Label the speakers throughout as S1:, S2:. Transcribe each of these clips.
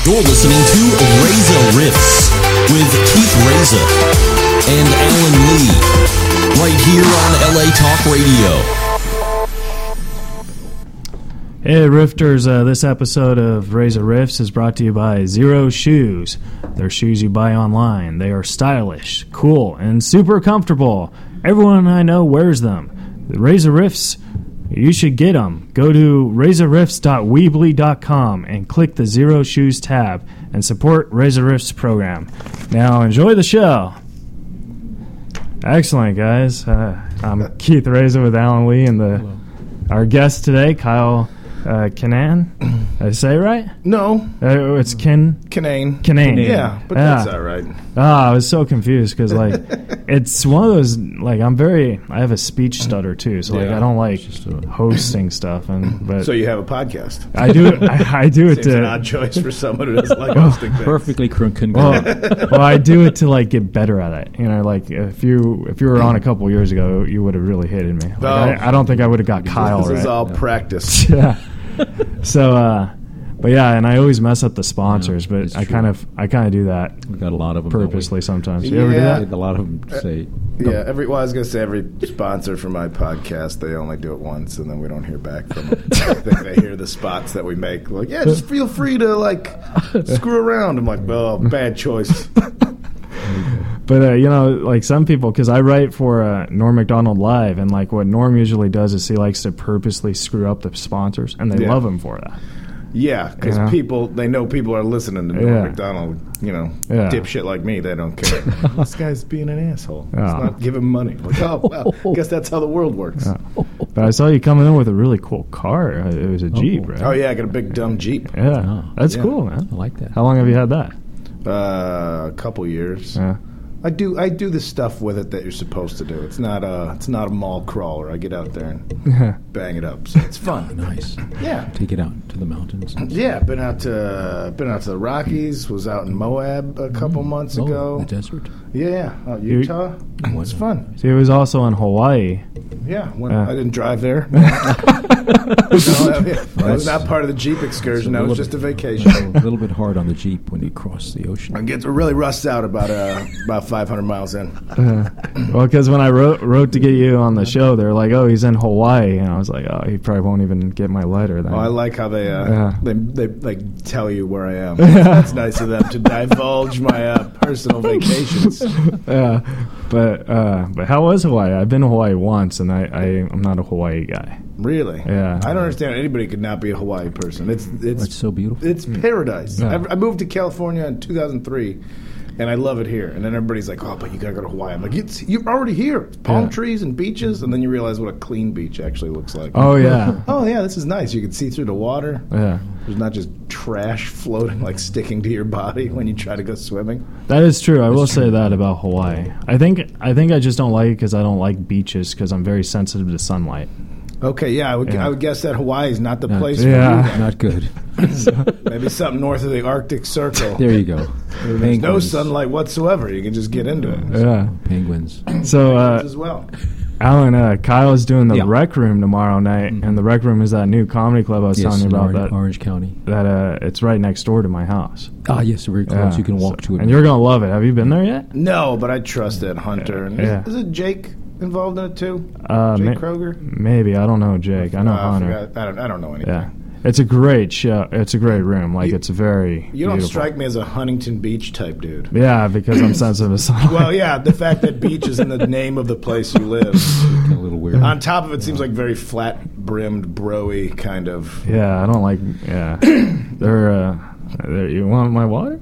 S1: You're listening to Reza Riffs with Keith Reza and Alan Lee, right here on LA Talk Radio.
S2: Hey Rifters, this episode of Reza Riffs is brought to you by Zero Shoes. They're shoes you buy online. They are stylish, cool, and super comfortable. Everyone I know wears them. The Reza Riffs, you should get them. Go to razorriffs.weebly.com and click the Zero Shoes tab and support Reza Riffs program. Now enjoy the show. Excellent, guys. I'm Keith Reza with Alan Lee and our guest today, Kyle Kinane. Did I say it right?
S3: No.
S2: It's Kinane.
S3: Yeah, but that's all right.
S2: I was so confused because, like, it's one of those, like, I have a speech stutter, too, so, like, I don't like hosting stuff. But
S3: so you have a podcast.
S2: I do it
S3: Seems an odd choice for someone who doesn't like hosting things.
S4: Perfectly congruent.
S2: Well, I do it to, like, get better at it. You know, like, if you were on a couple years ago, you would have really hated me. Like, I don't think I would have got Kyle right.
S3: This is all practice.
S2: Yeah. So, but yeah, and I always mess up the sponsors, but I kind of do that.
S4: We've got a lot of them
S2: purposely sometimes. You
S3: ever
S2: do that?
S4: A lot of them say.
S3: Yeah, I was going to say every sponsor for my podcast, they only do it once, and then we don't hear back from them. I think they hear the spots that we make. Like, yeah, just feel free to, like, screw around. I'm like, oh, bad choice.
S2: But, you know, like some people, because I write for Norm Macdonald Live, and like what Norm usually does is he likes to purposely screw up the sponsors, and they love him for that.
S3: Yeah, because they know people are listening to Norm Macdonald, dipshit like me. They don't care. This guy's being an asshole. He's not giving money. Like, oh, well, I guess that's how the world works.
S2: But I saw you coming in with a really cool car. It was a Jeep, right?
S3: Oh, yeah, I got a big, dumb Jeep.
S2: Yeah, that's cool, man.
S4: I like that.
S2: How long have you had that?
S3: A couple years.
S2: Yeah.
S3: I do the stuff with it that you're supposed to do. It's not a mall crawler. I get out there and bang it up. So it's fun.
S4: Oh, nice.
S3: Yeah.
S4: Take it out to the mountains.
S3: Yeah, been out to the Rockies. Was out in Moab a couple months ago.
S4: The desert.
S3: Yeah, Utah. It's fun.
S2: See, it was also in Hawaii.
S3: Yeah, I didn't drive there. That was not part of the Jeep excursion. That was just a vacation.
S4: A little bit hard on the Jeep when you cross the ocean.
S3: It really rusts out about 500 miles in.
S2: Well, because when I wrote to get you on the show, they're like, "Oh, he's in Hawaii," and I was like, "Oh, he probably won't even get my letter." Then.
S3: Oh, I like how they like tell you where I am. That's nice of them to divulge my personal vacations.
S2: Yeah, but how was Hawaii? I've been to Hawaii once, and I'm not a Hawaii guy.
S3: Really?
S2: Yeah.
S3: I don't understand. Anybody could not be a Hawaii person. It's
S4: so beautiful.
S3: It's paradise.
S2: Yeah.
S3: I moved to California in 2003. And I love it here. And then everybody's like, oh, but you got to go to Hawaii. I'm like, you're already here. It's palm trees and beaches. And then you realize what a clean beach actually looks like.
S2: Oh, yeah.
S3: Oh, yeah, this is nice. You can see through the water.
S2: Yeah.
S3: There's not just trash floating, like sticking to your body when you try to go swimming.
S2: That is true. I will say that about Hawaii. I think I just don't like it because I don't like beaches because I'm very sensitive to sunlight.
S3: Okay, yeah, I would guess that Hawaii is not the place for
S2: Yeah.
S3: you.
S4: Not good.
S3: Maybe something north of the Arctic Circle.
S4: There you go.
S3: There's no sunlight whatsoever. You can just get into it.
S2: Yeah.
S4: Penguins.
S2: So,
S3: As well.
S2: Alan, Kyle is doing the Rec Room tomorrow night, and the Rec Room is that new comedy club I was telling you about.
S4: Orange County.
S2: That it's right next door to my house.
S4: Ah, yes, very close. Yeah. You can walk to it.
S2: And you're going to love it. Have you been there yet?
S3: No, but I trust that Hunter.
S2: Yeah.
S3: Is it Jake involved in it too? Jake Kroger?
S2: Maybe. I don't know Jake. I know Hunter.
S3: I don't know anything.
S2: Yeah. It's a great show. It's a great room. Like, it's very
S3: You don't
S2: beautiful.
S3: strike me as a Huntington Beach type dude.
S2: Yeah, because I'm sensitive to sunlight.
S3: Well, yeah, the fact that beach is in the name of the place you live.
S4: A little weird.
S3: On top of it, seems like very flat-brimmed, bro-y kind of.
S2: Yeah, I don't like... Yeah. They're you want my water?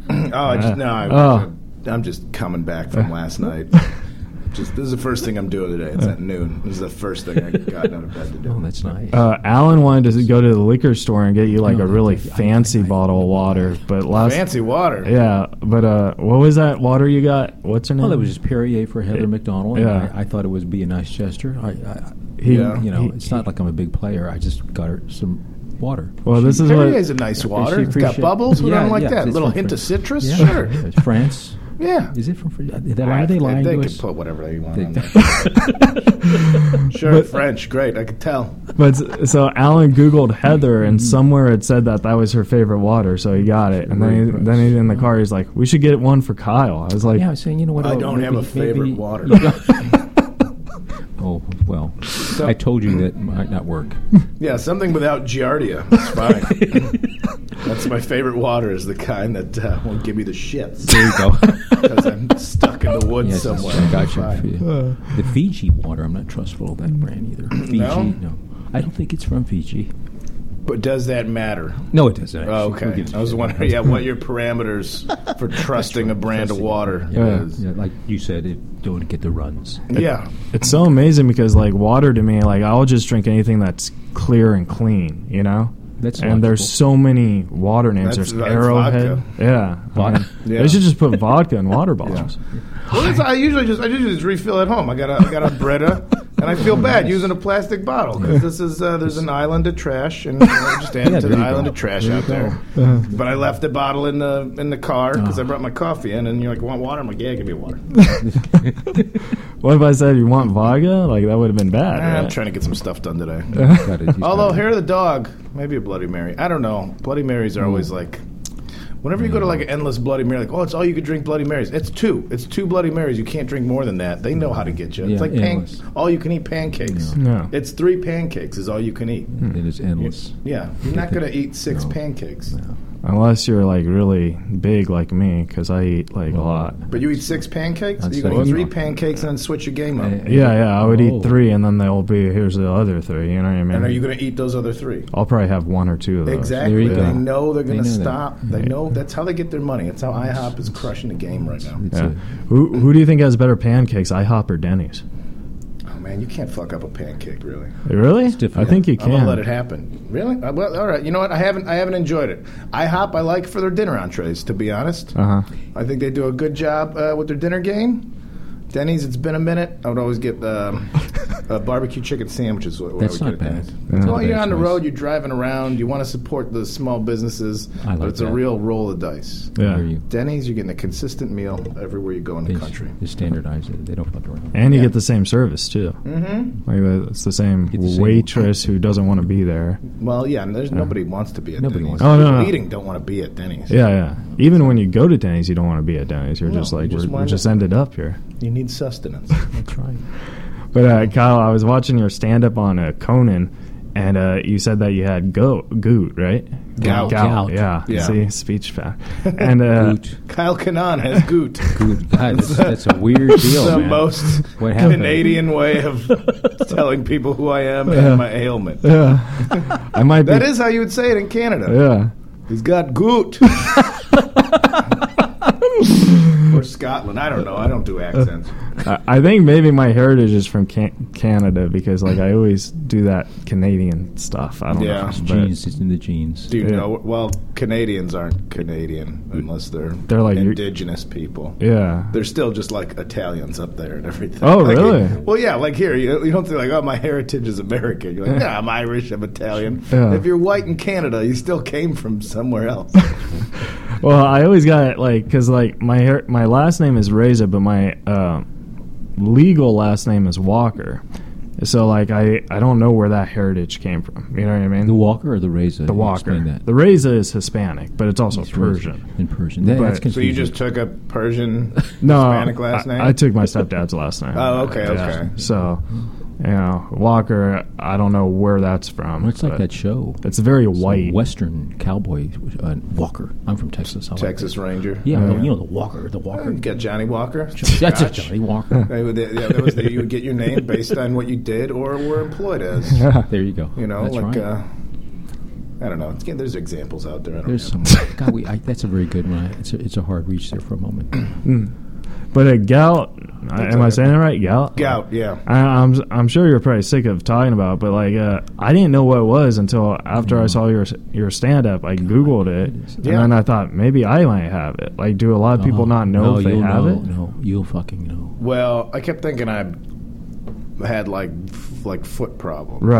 S3: I'm just coming back from last night. This is the first thing I'm doing today. It's at noon. This is the first thing I got out of bed to do.
S4: Oh, that's nice.
S2: Alan wanted to go to the liquor store and get you like a really fancy bottle of water, but
S3: fancy water.
S2: Yeah, but what was that water you got? What's her name?
S4: Well, that was just Perrier for Heather McDonald.
S2: Yeah,
S4: I thought it would be a nice gesture. It's not like I'm a a big player. I just got her some water.
S2: Well, this is
S3: Perrier's a nice water. It's got bubbles. Who don't like that? A little hint of citrus.
S4: Yeah.
S3: Sure.
S4: Yeah, France.
S3: Yeah.
S4: Is it from? Are they lying
S3: They
S4: to
S3: can
S4: us?
S3: put whatever they want on there. Sure, French, great. I could tell.
S2: But so Alan Googled Heather, and somewhere it said that was her favorite water, so he got it. And then he's in the car. He's like, "We should get one for Kyle." I was like,
S4: Yeah, I was saying, you know what?
S3: I don't have a favorite water.
S4: Oh, well, I told you that might not work.
S3: Yeah, something without giardia. It's fine. That's my favorite water, is the kind that won't give me the shits.
S4: There you go.
S3: Because I'm stuck in the woods
S4: Yes,
S3: somewhere.
S4: I got you.
S3: Fine.
S4: The Fiji water, I'm not trustful of that brand either. Fiji,
S3: No?
S4: I don't think it's from Fiji.
S3: But does that matter?
S4: No, it doesn't. Actually.
S3: Oh,
S4: We'll
S3: okay.
S4: give it
S3: I was
S4: to you.
S3: wondering, what your parameters for trusting a brand of water is.
S4: Yeah, like you said, don't get the runs.
S3: Yeah.
S2: it's so amazing because like water to me, like I'll just drink anything that's clear and clean, you know.
S4: That's
S2: and there's
S4: logical.
S2: so many water names.
S3: That's
S2: There's Arrowhead.
S3: vodka.
S2: Yeah.
S4: Vodka.
S3: Yeah.
S2: They should just put vodka in water bottles.
S3: Well, I usually just refill at home. I got a Brita, and I feel bad using a plastic bottle because this is there's an island of trash, and I just add to
S4: there
S3: the
S4: you
S3: island
S4: go.
S3: of trash
S4: There
S3: out
S4: you
S3: there. But I left the bottle in the car because I brought my coffee in, and you're like, "Want water?" I'm like, "Yeah, give me water."
S2: What if I said you want vodka? Like that would have been bad.
S3: I'm
S2: Right?
S3: trying to get some stuff done today.
S4: He's
S3: Although
S4: got it.
S3: hair of the dog, maybe a Bloody Mary. I don't know. Bloody Marys are always like. Whenever you go to like an endless Bloody Mary, like, oh, it's all you could drink Bloody Marys. It's two. It's two Bloody Marys. You can't drink more than that. They know how to get you. It's
S4: Yeah,
S3: like
S4: endless.
S3: all you can eat pancakes.
S2: No.
S3: It's 3 pancakes is all you can eat.
S4: It is endless.
S3: Yeah, you're not going to eat 6 pancakes.
S2: Unless you're like really big like me, because I eat like a lot.
S3: But you eat 6 pancakes?
S4: I'd
S3: You're going to
S4: say
S3: eat 3
S4: no.
S3: pancakes and then switch your game up.
S2: Yeah, I would
S4: Oh.
S2: eat 3, and then they'll be here's the other 3. You know what I mean?
S3: And are you going to eat those other 3?
S2: I'll probably have 1 or 2 of those.
S3: Exactly.
S4: There you go.
S3: They know they're going to
S4: They know that.
S3: stop. They know that's how they get their money. That's how IHOP is crushing the game right now.
S4: It's
S2: Yeah.
S4: a-
S2: Who do you think has better pancakes, IHOP or Denny's?
S3: Oh man, you can't fuck up a pancake, really.
S2: Really?
S4: difficult.
S2: I think you
S3: I'm gonna let it
S2: can.
S3: happen. Really? Well, all right. You know what? I haven't enjoyed it. IHOP I like for their dinner entrees. To be honest, I think they do a good job with their dinner game. Denny's, it's been a minute. I would always get barbecue chicken sandwiches. What
S4: That's
S3: I
S4: not
S3: would get at
S4: bad.
S3: Denny's.
S4: That's not
S3: Well,
S4: a
S3: you're
S4: bad
S3: on the
S4: choice.
S3: road. You're driving around. You want to support the small businesses,
S4: I like
S3: but it's a
S4: that.
S3: real roll of dice.
S2: Yeah.
S4: Hear you.
S3: Denny's, you're getting a consistent meal everywhere you go in the country.
S4: They standardize it. They don't fuck around.
S2: And you
S3: Yeah.
S2: get the same service too.
S3: Mm-hmm.
S2: Like it's the same
S4: Get the same-
S2: waitress who doesn't want to be there.
S3: Well, yeah, and there's nobody wants to be at
S4: Nobody
S3: Denny's.
S4: wants
S2: to. Oh, no,
S3: People
S2: no.
S3: eating don't want to be at Denny's.
S2: Yeah. Even when you go to Denny's, you don't want to be at Denny's. You're
S3: No,
S2: just like
S3: you just
S2: we're
S3: wind
S2: just
S3: up-
S2: ended up here.
S3: You need sustenance.
S4: That's right.
S2: But Kyle, I was watching your stand up on Conan, and you said that you had gout, right?
S3: Gout.
S2: Yeah.
S3: Yeah.
S2: See, speech fat. And
S4: Goot.
S3: Kyle Kanan has goot.
S4: Good God, that's a weird deal,
S3: the
S4: man.
S3: most
S4: What happened?
S3: Canadian way of telling people who I am and my ailment.
S2: yeah, I might be.
S3: That is how you would say it in Canada.
S2: Yeah.
S3: He's got goot. Or Scotland. I don't know. I don't do accents.
S2: I think maybe my heritage is from Canada because like I always do that Canadian stuff. I don't
S3: Yeah.
S2: know.
S3: It's
S2: but
S4: Genes, it's in the genes.
S3: Do you
S2: Yeah.
S3: know? Well, Canadians aren't Canadian unless they're
S2: like
S3: indigenous people.
S2: Yeah.
S3: They're still just like Italians up there and everything.
S2: Oh,
S3: Like,
S2: really?
S3: Well, yeah. Like here, you don't say like, "Oh, my heritage is American." You're like, "Yeah, I'm Irish. I'm Italian."
S2: Yeah.
S3: If you're white in Canada, you still came from somewhere else.
S2: Well, I always got like because like my last name is Reza, but my legal last name is Walker. So like I don't know where that heritage came from. You know what I mean?
S4: The Walker or the Reza?
S2: The Walker.
S4: Explain that.
S2: The Reza is Hispanic, but it's also
S4: It's
S2: Persian.
S4: In Persian.
S2: But-
S4: That's
S3: So you
S4: confusing.
S3: just took a Persian
S2: No,
S3: Hispanic last name?
S2: I took my stepdad's last name.
S3: Oh, okay,
S2: Yeah.
S3: okay.
S2: So, Walker, I don't know where that's from.
S4: Well, it's like
S2: but
S4: that show.
S2: It's very
S4: It's a
S2: white.
S4: Western cowboy Walker. I'm from Texas. I like
S3: Texas
S4: that.
S3: Ranger.
S4: Yeah, you know the Walker. The Walker.
S3: You got Johnny Walker.
S4: That's it,
S3: Scotch.
S4: Johnny Walker.
S3: That was you would get your name based on what you did or were employed as.
S4: There you go.
S3: You know,
S4: That's
S3: like
S4: right.
S3: I don't know. There's examples out there. I don't
S4: There's
S3: know.
S4: some. God, that's a very good one. It's a hard reach there for a moment.
S2: But gout, am I saying it right? Gout?
S3: Gout, yeah.
S2: I'm sure you're probably sick of talking about it, but like I didn't know what it was until after I saw your stand up. I Googled it, and
S3: Yeah.
S2: then I thought maybe I might have it. Like, do a lot of people not know if they
S4: you'll
S2: have
S4: know.
S2: it?
S4: No, you'll fucking know.
S3: Well, I kept thinking I had like foot problems.
S2: Right.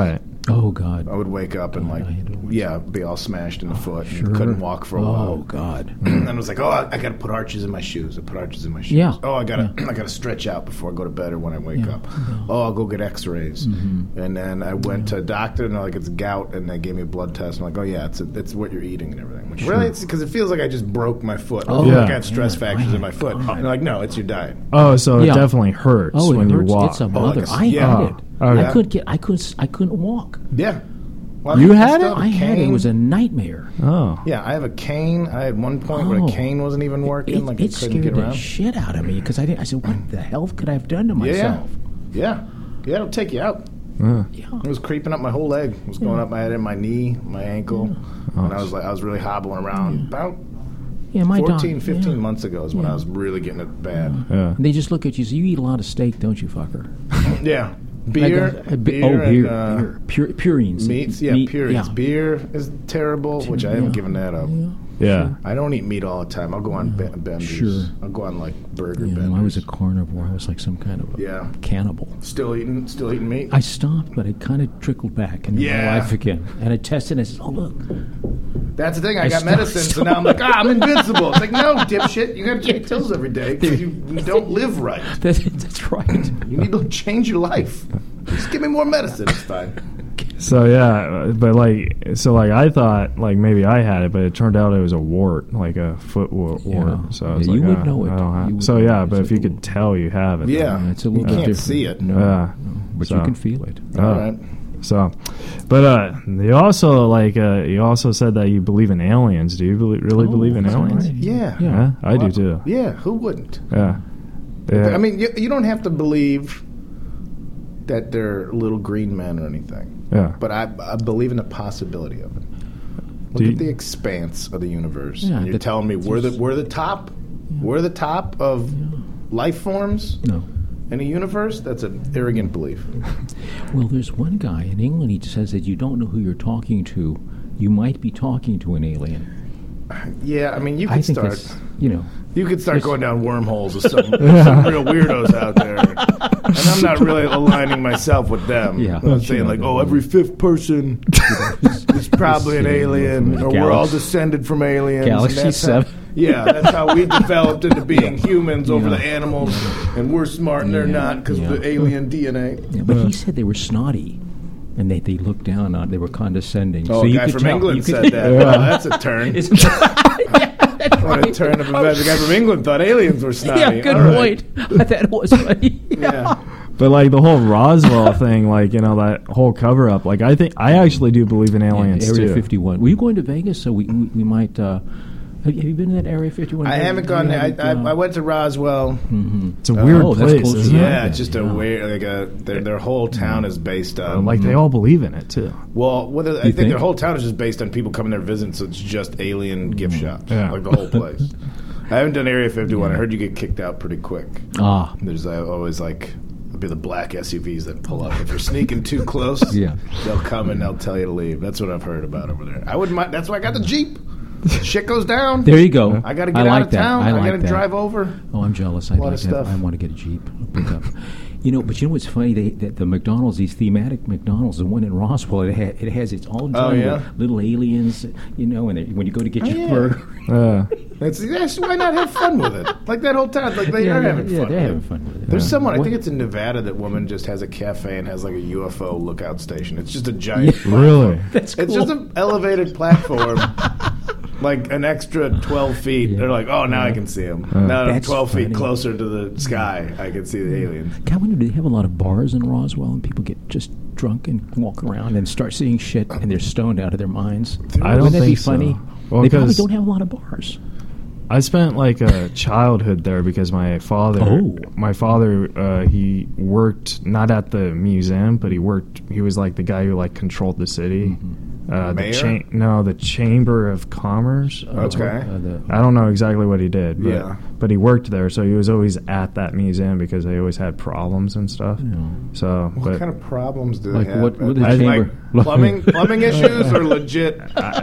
S4: Oh, God.
S3: I would wake up and be all smashed in the foot
S4: Sure.
S3: and couldn't walk for a while.
S4: Oh, God.
S3: And I was like, I got to put arches in my shoes. I put arches in my shoes.
S4: Yeah.
S3: Oh, I got to stretch out before I go to bed or when I wake up. Oh, I'll go get x-rays. Mm-hmm. And then I went to a doctor and they're like, it's gout, and they gave me a blood test. I'm like, oh, yeah, it's what you're eating and everything. Like, really? It's because it feels like I just broke my foot.
S4: Oh,
S3: like I have stress fractures in my foot. And they're like, no, it's your diet.
S2: Oh, so it definitely hurts when you walk.
S4: It's a mother. I had it. I couldn't walk.
S3: Yeah.
S2: You had it?
S4: I had it. It was a nightmare.
S2: Oh.
S3: Yeah, I have a cane. I had one point where a cane wasn't even working. I couldn't
S4: scared
S3: get around.
S4: the shit out of me because I said, what the hell could I have done to myself?
S3: Yeah, it'll take you out.
S4: Yeah.
S3: It was creeping up my whole leg. It was going up my head and my knee, my ankle. And I was really hobbling around. About 15 months ago is when I was really getting it bad.
S2: Yeah.
S4: And they just look at you and say, you eat a lot of steak, don't you, fucker?
S3: Yeah. Beer.
S4: Beer. Purines.
S3: Meats. Yeah, purines. Yeah. Beer is terrible, which I haven't given that up.
S2: Yeah.
S3: I don't eat meat all the time. I'll go on benders.
S4: Sure.
S3: I'll go on like burger benders.
S4: I was a carnivore. I was like some kind of a cannibal.
S3: Still eating meat?
S4: I stopped, but it kind of trickled back into my life again. And I tested and I said, oh, look.
S3: That's the thing. I got medicine, so now I'm like, I'm invincible. It's like, no, dipshit. You got to take pills every day because you don't live right.
S4: That's right.
S3: You need to change your life. Just give me more medicine. It's fine.
S2: So but I thought like maybe I had it, but it turned out it was a wart, like a foot wart.
S4: Yeah.
S2: So I was
S4: you
S2: like,
S4: would know it.
S2: I don't have. So but if you could tell you have it,
S3: it's a little bit different. See it,
S4: but you can feel it.
S3: All right.
S2: So, but you also said that you believe in aliens. Do you really believe in aliens?
S3: Right. Yeah.
S2: I do too.
S3: Yeah, who wouldn't?
S2: Yeah.
S3: I mean, you don't have to believe that they're little green men or anything.
S2: Yeah.
S3: But I believe in the possibility of it. Look at the expanse of the universe.
S4: Yeah,
S3: and you're telling me we're the top? Yeah. We're the top of life forms?
S4: No.
S3: In a universe? That's an arrogant belief.
S4: Well, there's one guy in England, he says that you don't know who you're talking to. You might be talking to an alien.
S3: Yeah, I mean, you could start...
S4: You
S3: could start going down wormholes with some real weirdos out there. And I'm not really aligning myself with them.
S4: Yeah.
S3: I'm not saying, every fifth person is probably an alien, or we're all descended from aliens.
S4: Galaxy 7.
S3: That's how we developed into being humans over the animals, and we're smart and they're not because of the alien DNA.
S4: Yeah, but he said they were snotty. And they looked down on, they were condescending.
S3: Oh,
S4: so
S3: a guy from England said that. Well, that's a turn. What a turn of events. The guy from England thought aliens were snotty.
S4: Yeah, good point. That was funny.
S3: Yeah.
S2: But the whole Roswell thing, that whole cover up, I actually do believe in aliens
S4: Area
S2: too.
S4: 51. Were you going to Vegas? So we might. Have you been to that Area 51?
S3: I haven't gone there. I went to Roswell.
S2: Mm-hmm. It's a weird place, isn't it?
S3: Yeah, it's just a weird. Their whole town is based on.
S2: They all believe in it too.
S3: Well, I think their whole town is just based on people coming there visiting, so it's just alien gift shops, the whole place. I haven't done Area 51. I heard you get kicked out pretty quick. There's always be the black SUVs that pull up if you're sneaking too close. They'll come and they'll tell you to leave. That's what I've heard about over there. I wouldn't mind. That's why I got the Jeep. Shit goes down.
S4: There you go.
S3: I got to get out of town. I got to drive over.
S4: Oh, I'm jealous. I want to get a Jeep. Pick up. But you know what's funny? The McDonald's, these thematic McDonald's, the one in Roswell, it has its own little aliens. And when you go to get your burger,
S3: why not have fun with it? That whole time, they are having fun.
S4: Yeah, they're having fun with it.
S3: There's someone. I think it's in Nevada. That woman just has a cafe and has a UFO lookout station. It's just a giant.
S2: Really?
S4: That's cool.
S3: It's just an elevated platform. An extra 12 feet. Yeah. They're like, oh, now I can see them. Now I'm 12 feet closer to the sky. I can see the aliens.
S4: I wonder, do they have a lot of bars in Roswell and people get just drunk and walk around and start seeing shit and they're stoned out of their minds?
S2: Wouldn't that
S4: be funny?
S2: Well,
S4: they probably don't have a lot of bars.
S2: I spent a childhood there because my father, he worked not at the museum, but he was the guy who controlled the city. Mm-hmm.
S3: Mayor?
S2: The Chamber of Commerce.
S3: Okay.
S2: I don't know exactly what he did. but he worked there, so he was always at that museum because they always had problems and stuff. So,
S3: what kind of problems do they have?
S4: What the chamber?
S3: Plumbing issues or legit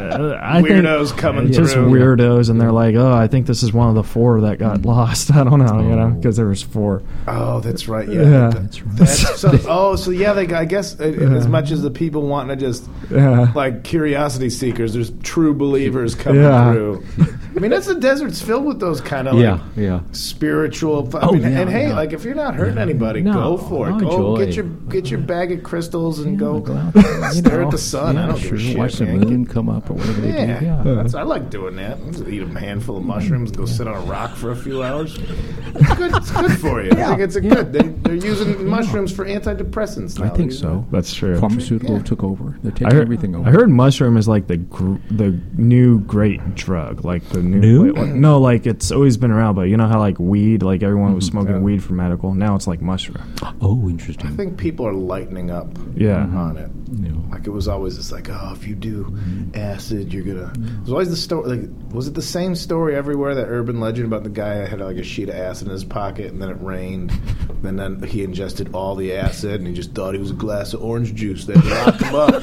S2: I
S3: weirdos
S2: think
S3: coming
S2: it's
S3: through?
S2: just weirdos, and they're like, "Oh, I think this is one of the 4 that got lost." I don't know, because there was 4.
S3: Oh, that's right. Yeah,
S4: that's right.
S3: So yeah, I guess as much as the people wanting to just like curiosity seekers, there's true believers coming through. I mean, that's the desert's filled with those kind of spiritual. Like if you're not hurting anybody, go for it. Go get your bag of crystals and go out, stare at the sun. I don't give a shit.
S4: Watch the moon come up or whatever they do. Yeah,
S3: I like doing that. Just eat a handful of mushrooms and go sit on a rock for a few hours. It's good for you. I think it's good. They're using mushrooms for antidepressants now.
S4: I think so.
S2: That's true.
S4: Pharmaceutical took over. They're taking everything over.
S2: I heard mushroom is like the new great drug, like the new. No, like it's always been around, but you know how like weed, like everyone was smoking weed for medical. Now it's like mushroom.
S4: Oh, interesting.
S3: I think people are lightening up on it. Yeah. Like it was always just like, oh, if you do acid, you're gonna. It was always the story. Like, was it the same story everywhere? That urban legend about the guy that had like a sheet of acid in his pocket, and then it rained, and then he ingested all the acid, and he just thought he was a glass of orange juice. They had to lock him up.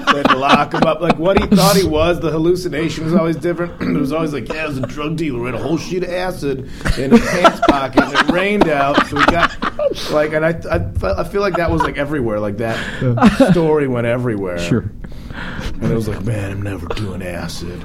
S3: Like what he thought he was. The hallucination was always different. It was always like, it was a drug dealer who had a whole sheet of acid in his pants pocket, and it rained out, so he got like. And I feel like that was like everywhere. Like that story went everywhere.
S4: Sure.
S3: And it was like, man, I'm never doing acid.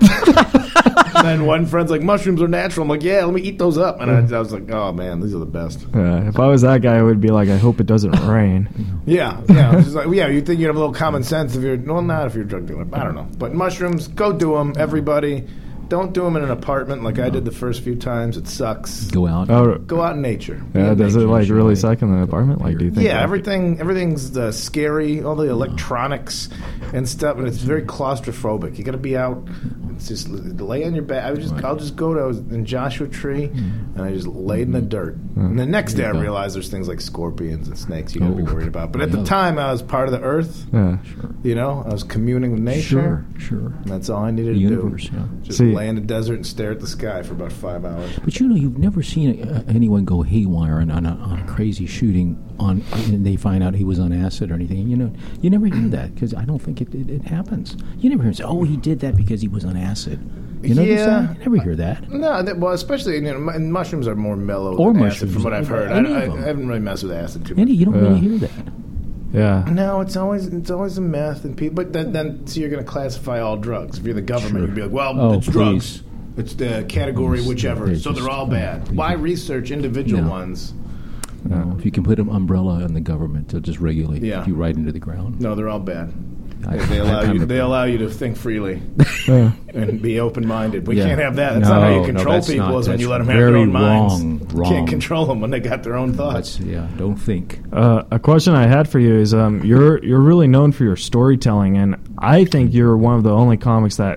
S3: And then one friend's like, mushrooms are natural. I'm like, yeah, let me eat those up. And I was like, oh man, these are the best.
S2: If I was that guy, I would be like, I hope it doesn't rain.
S3: Yeah. Just like, you think you'd have a little common sense if you're, well, not if you're a drug dealer. I don't know. But mushrooms, go do them, everybody. Don't do them in an apartment like I did the first few times. It sucks.
S4: Go out.
S3: Go out in nature.
S2: Yeah, does it like really suck in an apartment? Like, do you think?
S3: Yeah, everything's scary. All the electronics and stuff, and it's very claustrophobic. You got to be out. It's just lay on your back. I'll just go to. I was in Joshua Tree, and I just laid in the dirt. And the next day, I realized there's things like scorpions and snakes you got to be worried about. But at the time, I was part of the earth.
S2: Yeah, sure.
S3: You know, I was communing with nature.
S4: Sure.
S3: And that's all I needed
S4: the
S3: to
S4: universe,
S3: do.
S4: Yeah.
S3: Just lay in the desert and stare at the sky for about 5 hours.
S4: But you've never seen anyone go haywire on a crazy shooting and they find out he was on acid or anything. You never hear that because I don't think it happens. You never hear say, oh, he did that because he was on acid. You never hear that.
S3: No, well, especially mushrooms are more mellow
S4: or
S3: than
S4: mushrooms,
S3: acid, from what I've heard. I haven't really messed with acid too much.
S4: You don't really hear that.
S2: Yeah.
S3: No, it's always a meth and people. But then so you're going to classify all drugs. If you're the government, you'd be like, well, it's drugs. It's the category whichever. So they're all bad. Why research individual ones?
S4: No, if you can put an umbrella on the government to just regulate you right into the ground.
S3: No, they're all bad. They allow you to think freely and be open-minded. We can't have that. That's not how you control people. Is when you let them have their own minds. You can't control them when they got their own thoughts.
S4: Don't think.
S2: A question I had for you is, you're really known for your storytelling, and I think you're one of the only comics that.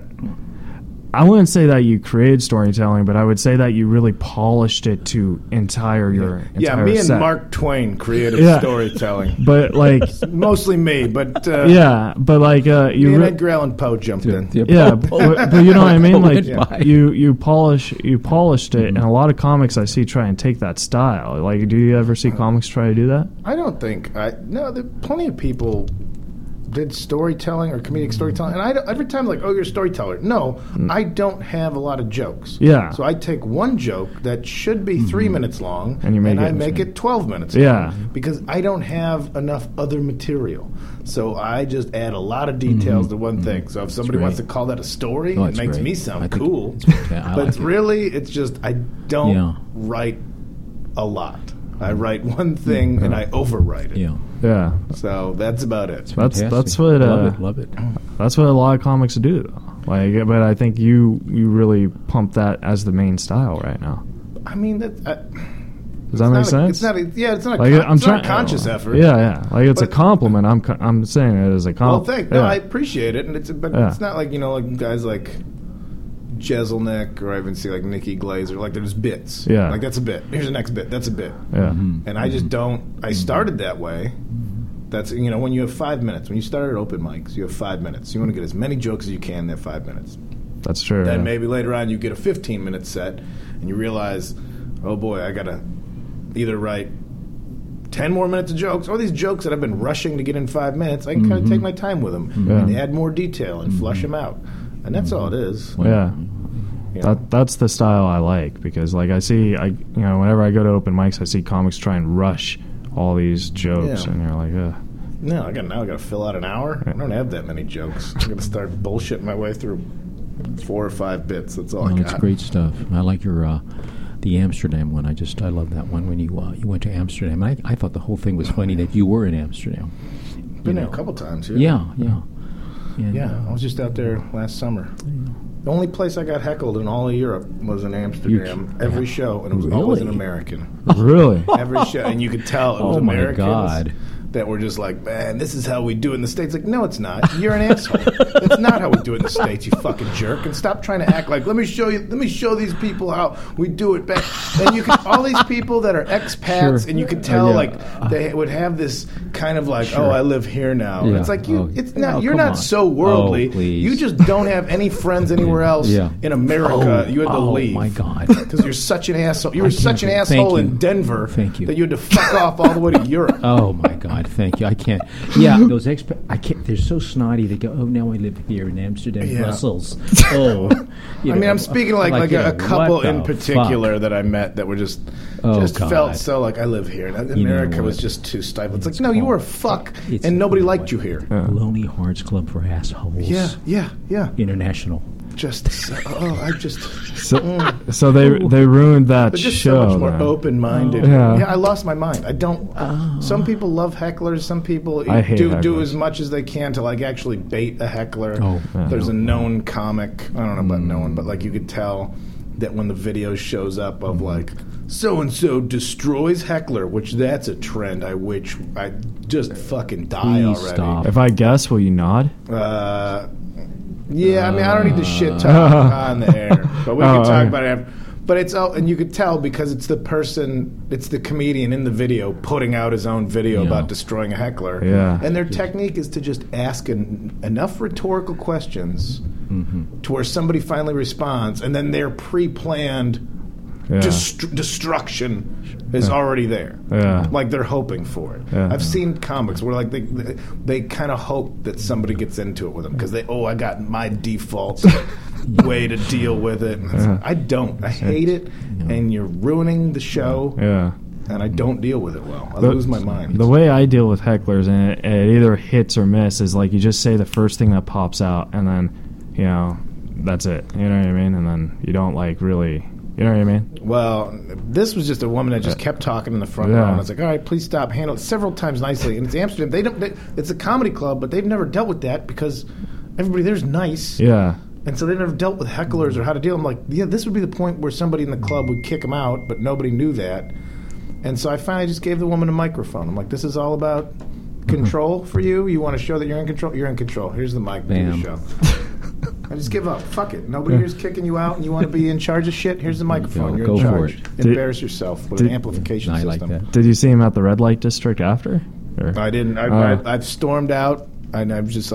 S2: I wouldn't say that you created storytelling, but I would say that you really polished it to your entire
S3: me
S2: set.
S3: And Mark Twain created storytelling.
S2: But like
S3: mostly me, but
S2: but like you
S3: Edgar Allan Poe jumped in.
S2: But you know what I mean? Like you polished it, and a lot of comics I see try and take that style. Like, do you ever see comics try to do that?
S3: I don't think there are plenty of people did storytelling or comedic storytelling, and every time like, oh, you're a storyteller. No, I don't have a lot of jokes.
S2: Yeah.
S3: So I take one joke that should be 3 minutes long, and I make it 12 minutes long, because I don't have enough other material. So I just add a lot of details to one thing. So if somebody wants to call that a story, it makes me sound cool. But really, it's just I don't write a lot. I write one thing and I overwrite it.
S2: Yeah.
S3: So that's about it.
S2: That's what
S4: love it.
S2: That's what a lot of comics do. Like, but I think you really pump that as the main style right now.
S3: I mean, does
S2: that make sense?
S3: It's not a conscious effort.
S2: Yeah. Like it's a compliment. I'm saying it as a compliment.
S3: Well, I appreciate it, and it's not like like guys like Jeselnik, or I even see like Nikki Glazer, like there's bits.
S2: Yeah.
S3: Like that's a bit. Here's the next bit. That's a bit.
S2: Yeah.
S3: And I just don't. I started that way. That's when you have 5 minutes. When you start at open mics, you have 5 minutes. You want to get as many jokes as you can in that 5 minutes.
S2: That's true.
S3: Then maybe later on you get a 15-minute set, and you realize, oh boy, I gotta either write 10 more minutes of jokes, or these jokes that I've been rushing to get in 5 minutes, I can kind of take my time with them and add more detail and flush them out. And that's all it is.
S2: Yeah. That's the style I like, because like whenever I go to open mics, I see comics try and rush all these jokes, and you're like, ugh.
S3: No, I got to fill out an hour. I don't have that many jokes. I'm going to start bullshitting my way through 4 or 5 bits. That's all I got.
S4: It's great stuff. I like your the Amsterdam one. I love that one when you went to Amsterdam. I thought the whole thing was funny that you were in Amsterdam.
S3: Been there a couple times.
S4: Yeah.
S3: I was just out there last summer. The only place I got heckled in all of Europe was in Amsterdam. Every show, and it was always an American.
S2: Really?
S3: Every show, and you could tell it was Americans.
S4: Oh my God.
S3: That were just like, man, this is how we do it in the States. Like, no, it's not. You're an asshole. That's not how we do it in the States, you fucking jerk. And stop trying to act like, let me show these people how we do it back. And you can, all these people that are expats, and you could tell, like, they would have this kind of like, oh, I live here now. Yeah. It's like, you're not so worldly. You just don't have any friends anywhere else in America. You had to leave.
S4: Oh, my God.
S3: Because you're such an asshole. You were such an asshole in Denver that you had to fuck off all the way to Europe.
S4: Oh, my God. Thank you. I can't. Yeah, those I can't. They're so snotty. They go, oh, now I live here in Amsterdam, Brussels. Oh,
S3: I'm speaking like a couple in particular that I met that were just felt so like I live here. And America was just too stifled. It's like, no, you were a fuck, and nobody liked you here.
S4: Lonely Hearts Club for assholes.
S3: Yeah.
S4: International.
S3: So
S2: they ruined that
S3: but just
S2: show.
S3: So much more open-minded. I lost my mind. I don't. Some people love hecklers. Some people do as much as they can to like actually bait a heckler. There's a known comic. I don't know about known, but like you could tell that when the video shows up of like so and so destroys heckler, which that's a trend. I just fucking die already.
S4: Stop.
S2: If I guess, will you nod?
S3: Yeah, I mean, I don't need to shit talk on the air, but we can talk about it. But it's all, and you could tell because it's the comedian in the video putting out his own video about destroying a heckler.
S2: Yeah.
S3: And their technique is to just ask enough rhetorical questions to where somebody finally responds, and then their pre-planned destruction is already there.
S2: Yeah.
S3: Like they're hoping for it. Yeah. I've seen comics where like they kind of hope that somebody gets into it with them because I got my default way to deal with it. I don't. I hate it, and you're ruining the show.
S2: Yeah.
S3: And I don't deal with it well. I lose my mind.
S2: The way I deal with hecklers, and it either hits or miss, is like you just say the first thing that pops out, and then, that's it. You know what I mean? And then you don't like really... You know what I mean?
S3: Well, this was just a woman that just kept talking in the front row. And I was like, all right, please stop. Handle it several times nicely. And it's Amsterdam. It's a comedy club, but they've never dealt with that because everybody there's nice.
S2: Yeah.
S3: And so they've never dealt with hecklers or how to deal. I'm like, this would be the point where somebody in the club would kick them out, but nobody knew that. And so I finally just gave the woman a microphone. I'm like, this is all about control for you? You want to show that you're in control? You're in control. Here's the mic. Do the show. I just give up. Fuck it. Nobody here's kicking you out, and you want to be in charge of shit? Here's the microphone. You're in charge. Embarrass yourself with an amplification system.
S4: Like that.
S2: Did you see him at the red light district after? Or?
S3: I didn't. I've stormed out, and I was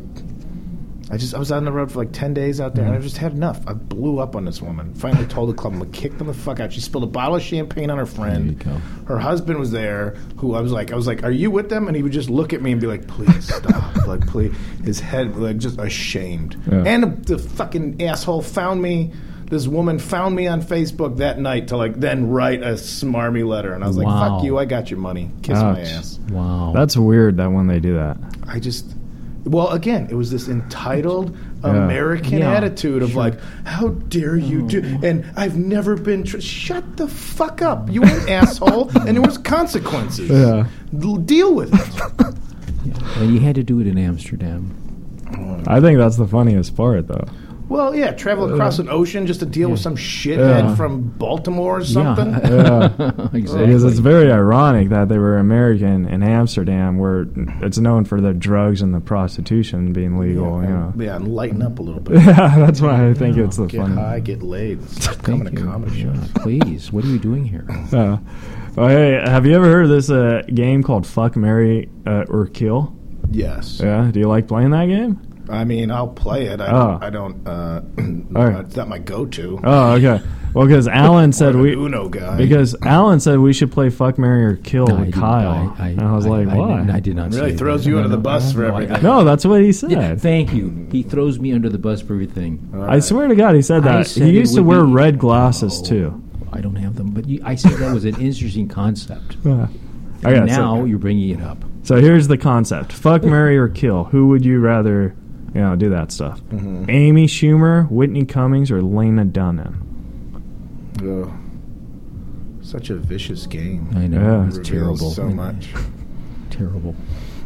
S3: on the road for like 10 days out there, and I just had enough. I blew up on this woman. Finally told the club, I'm going to kick them the fuck out. She spilled a bottle of champagne on her friend.
S4: There you go.
S3: Her husband was there, who I was like, are you with them? And he would just look at me and be like, please stop. Like, please. His head, like, just ashamed. Yeah. And the fucking asshole this woman found me on Facebook that night to, like, then write a smarmy letter. And I was like, fuck you, I got your money. Kiss my ass.
S4: Wow.
S2: That's weird that when they do that.
S3: Well, again, it was this entitled American attitude of like, how dare you do? And I've never been. Shut the fuck up! You an asshole, and there was consequences.
S2: Yeah.
S3: Deal with it.
S4: Well, you had to do it in Amsterdam.
S2: I think that's the funniest part, though.
S3: Well, yeah, travel across an ocean just to deal with some shithead from Baltimore or something.
S2: Yeah,
S4: exactly.
S2: Because it's very ironic that they were American in Amsterdam, where it's known for the drugs and the prostitution being legal.
S3: Yeah, and lighten up a little bit.
S2: Yeah, that's why I think it's the fun.
S3: Get high, get laid. Coming to comedy shows.
S4: Please, what are you doing here?
S2: Well, hey, have you ever heard of this game called Fuck, Marry, or Kill?
S3: Yes.
S2: Yeah. Do you like playing that game?
S3: I mean, I'll play it. I don't.
S2: Right.
S3: It's not my go-to.
S2: Oh, okay. Well, because Alan said
S3: Uno guy.
S2: Because Alan said we should play Fuck, Marry, or Kill with Kyle. And I was like, why?
S4: I did not say
S3: really throws you under the bus for everything.
S2: No, that's what he said.
S4: Yeah, thank you. He throws me under the bus for everything.
S3: Right.
S2: I swear to God, he said that. He used to wear red glasses, too.
S4: I don't have them, but I said that was an interesting concept. Now you're bringing it up.
S2: So here's the concept. Fuck, marry, or kill. Who would you rather, do that stuff? Mm-hmm. Amy Schumer, Whitney Cummings, or Lena Dunham?
S3: Such a vicious game.
S4: I know.
S2: Yeah.
S4: It's terrible.
S3: So much.
S4: Terrible.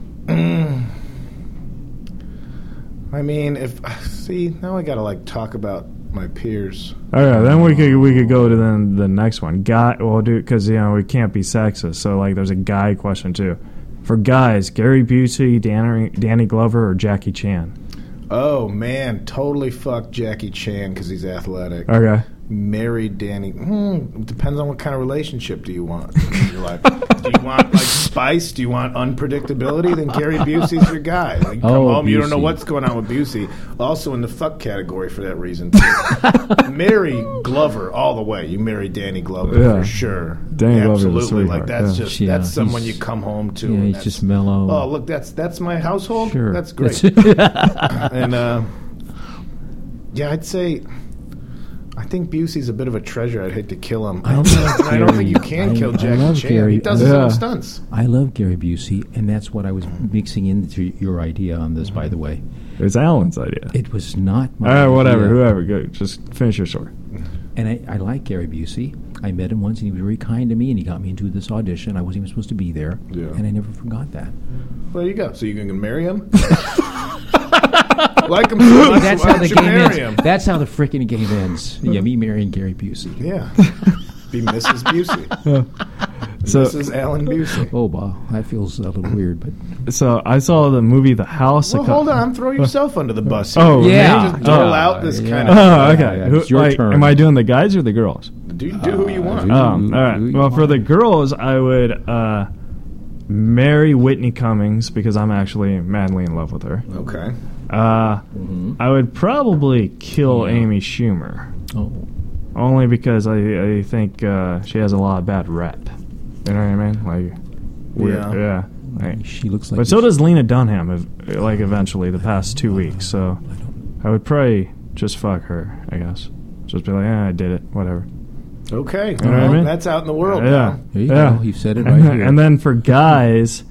S3: I mean, now I gotta talk about my peers.
S2: Oh yeah, then we could go to the next one. Guy, well, dude, because we can't be sexist. So there's a guy question too. For guys, Gary Busey, Danny Glover, or Jackie Chan?
S3: Oh man, totally fuck Jackie Chan because he's athletic.
S2: Okay.
S3: Marry Danny. Depends on what kind of relationship do you want. Do you want spice? Do you want unpredictability? Then Gary Busey's your guy. Come home, Busey. You don't know what's going on with Busey. Also in the fuck category for that reason. Marry Glover all the way. You marry Danny Glover for sure.
S2: Danny
S3: absolutely.
S2: Glover,
S3: that's someone you come home to.
S4: Yeah, he's just mellow.
S3: Oh look, that's my household.
S4: Sure.
S3: That's great. And I'd say. I think Busey's a bit of a treasure. I'd hate to kill him. I don't think you can kill Jackie Chan. Gary. He does his own stunts.
S4: I love Gary Busey, and that's what I was mixing into your idea on this, by the way.
S2: It was Alan's idea.
S4: It was not my idea.
S2: Whatever, whoever. Go, just finish your story.
S4: And I like Gary Busey. I met him once, and he was very kind to me, and he got me into this audition. I wasn't even supposed to be there, and I never forgot that.
S3: Well, there you go. So you're going to marry him? Like him so much,
S4: that's how the game ends. That's how the freaking game ends. Yeah, me marrying Gary Busey.
S3: Yeah. Be Mrs. Busey. Mrs. Alan Busey.
S4: Oh, wow. That feels a little weird. But
S2: so I saw the movie The House.
S3: Well, hold on. Throw yourself under the bus.
S2: Oh,
S4: yeah.
S3: Just dole out this kind of...
S2: Oh, okay.
S4: It's your turn.
S2: Am I doing the guys or the girls?
S3: Do who you want.
S2: All right. Well, for the girls, I would marry Whitney Cummings because I'm actually madly in love with her.
S3: Okay.
S2: I would probably kill Amy Schumer.
S4: Oh.
S2: Only because I think she has a lot of bad rep. You know what I mean?
S4: She looks like.
S2: But so does Lena Dunham. Eventually, the past 2 weeks. So I would probably just fuck her. I guess. Just be like, I did it. Whatever.
S3: Okay.
S2: You know what I mean?
S3: That's out in the world.
S2: Yeah.
S3: Now.
S4: There you go. You said it right here.
S2: And then for guys,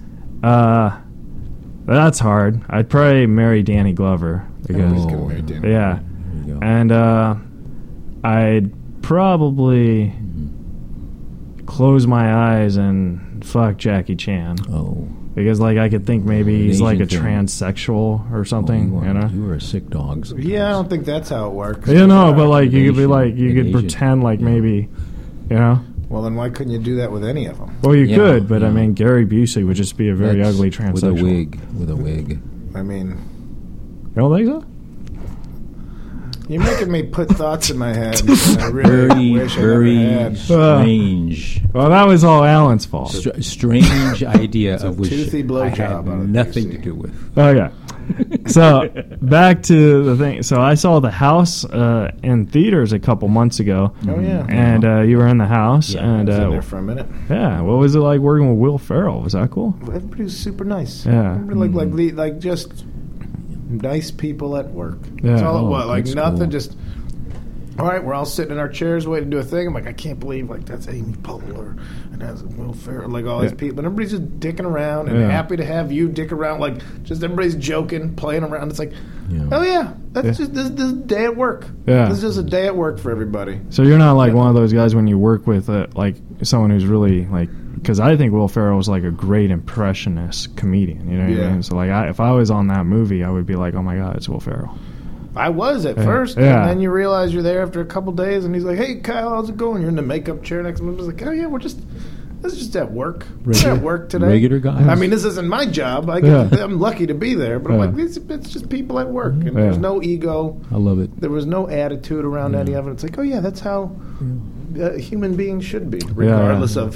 S2: that's hard. I'd probably marry Danny Glover because
S3: marry Danny.
S2: Yeah. And I'd probably close my eyes and fuck Jackie Chan.
S4: Oh.
S2: Because I could think maybe he's like a transsexual or something,
S4: You were a sick dog. Sometimes.
S3: Yeah, I don't think that's how it works.
S2: But you could be you could pretend maybe,
S3: Well, then why couldn't you do that with any of them?
S2: Well, you could, but I mean, Gary Busey would just be a very ugly transsexual.
S4: With a wig.
S3: I mean...
S2: You don't think so?
S3: You're making me put thoughts in my head. I really wish I never had.
S4: Strange.
S2: Well, that was all Alan's fault.
S4: Strange idea of which
S3: toothy
S4: I had
S3: blowjob
S4: nothing to do with.
S2: Okay. So, back to the thing. So, I saw The House in theaters a couple months ago.
S3: Oh, yeah.
S2: And you were in the house.
S3: Yeah,
S2: and
S3: I was in there for a minute.
S2: Yeah. What was it like working with Will Ferrell? Was that cool?
S3: Everybody was super nice.
S2: Yeah.
S3: Like just nice people at work.
S2: Yeah.
S3: That's all it was. Like nothing,
S4: cool.
S3: just... All right, we're all sitting in our chairs waiting to do a thing. I'm like, I can't believe that's Amy Poehler and that's Will Ferrell, all these people. And everybody's just dicking around and happy to have you dick around. Just everybody's joking, playing around. It's like, oh yeah, that's just this is a day at work.
S2: Yeah.
S3: This is just a day at work for everybody.
S2: So you're not one of those guys when you work with someone who's really because I think Will Ferrell was a great impressionist comedian. You know what I mean? So if I was on that movie, I would be like, oh my God, it's Will Ferrell.
S3: I was at first, and then you realize you're there after a couple days, and he's like, "Hey, Kyle, how's it going?" You're in the makeup chair next to him. I was like, "Oh yeah, this is just at work. We're at work today.
S4: Regular guys.
S3: I mean, this isn't my job. I'm lucky to be there, but I'm like, it's just people at work, and there's no ego.
S4: I love it.
S3: There was no attitude around any of it. It's like, oh yeah, that's how human beings should be, regardless of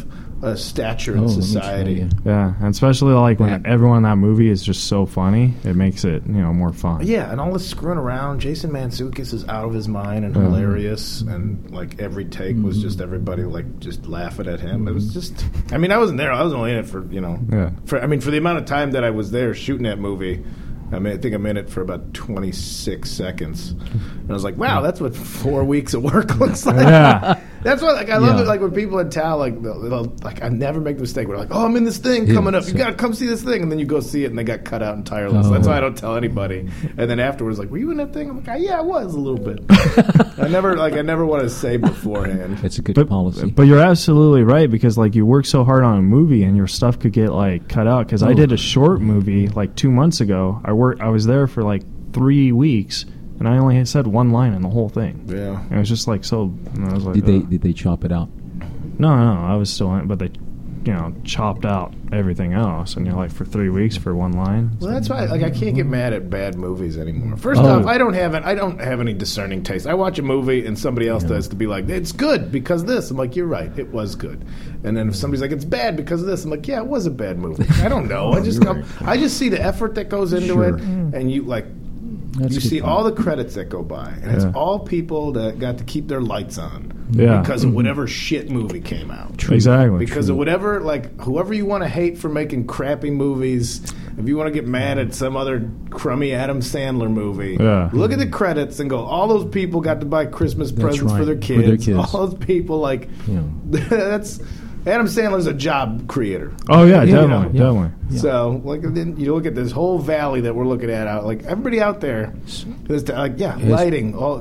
S3: a stature in society.
S2: Yeah, and especially like when everyone in that movie is just so funny, it makes it more fun.
S3: Yeah, and all this screwing around. Jason Mantzoukas is out of his mind and hilarious, and like every take was just everybody like just laughing at him. It was just, I mean, I wasn't there. I was only in it for for the amount of time that I was there shooting that movie. I think I'm in it for about 26 seconds. And I was like, wow, that's what 4 weeks of work looks like. Yeah. That's why I love it, like when people in town, they'll I never make the mistake where like, oh, I'm in this thing coming up. You got to come see this thing. And then you go see it and they got cut out entirely. So that's why I don't tell anybody. And then afterwards, like, were you in that thing? I'm like, yeah, I was a little bit. I never want to say beforehand.
S4: It's a good policy.
S2: But you're absolutely right, because like you work so hard on a movie and your stuff could get like cut out. Because I did a short movie like 2 months ago. I was there for like 3 weeks, and I only said one line in the whole thing.
S3: Yeah,
S2: and it was just like so. I was like,
S4: did they chop it out?
S2: No, I was still in it, but they, chopped out everything else, and you're like for 3 weeks for one line.
S3: Well, that's why I can't get mad at bad movies anymore. First off, I don't have any discerning taste. I watch a movie and somebody else does to be like, it's good because this. I'm like, you're right, it was good. And then if somebody's like, it's bad because of this, I'm like, yeah, it was a bad movie. I don't know. I just see the effort that goes into it, and you like. You see all the credits that go by, and it's all people that got to keep their lights on because of whatever shit movie came out.
S2: True. Exactly.
S3: Because of whatever, like, whoever you want to hate for making crappy movies, if you want to get mad at some other crummy Adam Sandler movie, look at the credits and go, all those people got to buy Christmas presents for their kids. All those people, like, that's... Adam Sandler's a job creator.
S2: Oh yeah, definitely.
S3: Yeah. So, like, then you look at this whole valley that we're looking at out. Like everybody out there, is lighting, all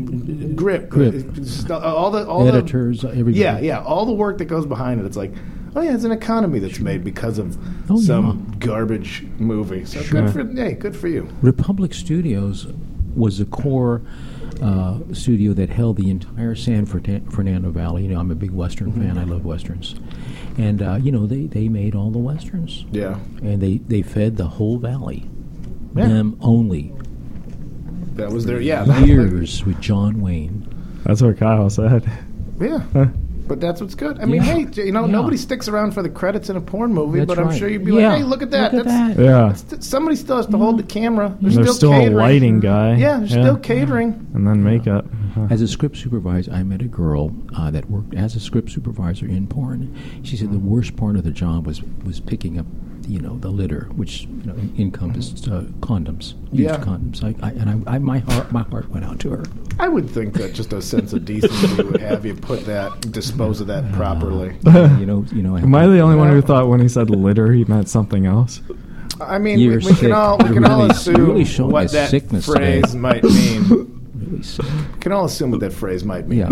S3: grip, all the
S4: editors, everything.
S3: Yeah, all the work that goes behind it. It's like, oh yeah, it's an economy that's made because of some garbage movie. So good for you.
S4: Republic Studios was a core studio that held the entire San Fernando Valley. I'm a big Western fan. I love Westerns. And, they made all the Westerns.
S3: Yeah.
S4: And they fed the whole valley. Them only.
S3: That was their,
S4: years with John Wayne.
S2: That's what Kyle said.
S3: Yeah. But that's what's good. I mean, hey, nobody sticks around for the credits in a porn movie,
S4: that's
S3: but
S4: right.
S3: I'm sure you'd be like, hey, look at that. Somebody still has to hold the camera.
S2: There's still a lighting guy.
S3: Yeah, there's still catering.
S2: And then makeup.
S4: As a script supervisor, I met a girl that worked as a script supervisor in porn. She said the worst part of the job was picking up, the litter, which encompassed condoms, used condoms. My heart went out to her.
S3: I would think that just a sense of decency would have you dispose of that properly.
S2: Am I the only one who thought when he said litter he meant something else?
S3: I mean, we can all assume what that phrase might mean. We can all assume what that phrase might mean.